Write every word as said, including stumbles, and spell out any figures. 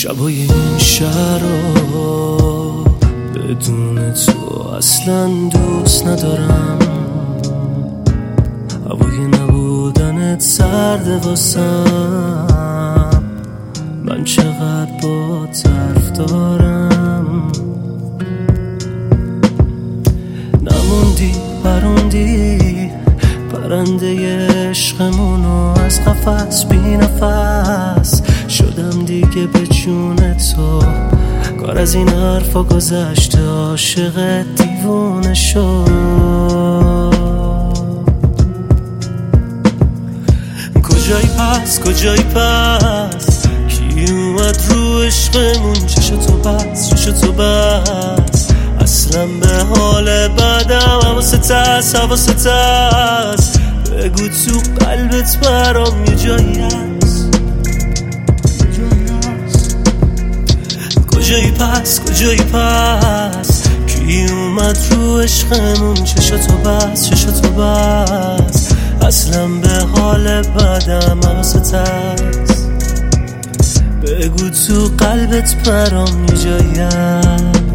شبای این شهر رو بدون تو اصلا دوست ندارم. هوای نبودنت سرد واسم، من چقدر با طرف دارم. نموندی پروندی پرنده عشقمونو از قفس بی نفس شدم دیگه به جون تو. کار از این حرفا گذشته، عاشق دیوونه شد. کجایی پس کجایی پس کی اومد رو عشقمون؟ چشو تو بس چشو تو بس اصلا به حال بعدم حواست هست حواست هست. بگو تو قلبت برام یه جایی هست. کجایی پس کجایی پس کی اومد رو عشقمون؟ چشو تو بس چشو تو بس اصلا به حال بعدم حواست هست. بگو تو قلبت برام یه جایی هست.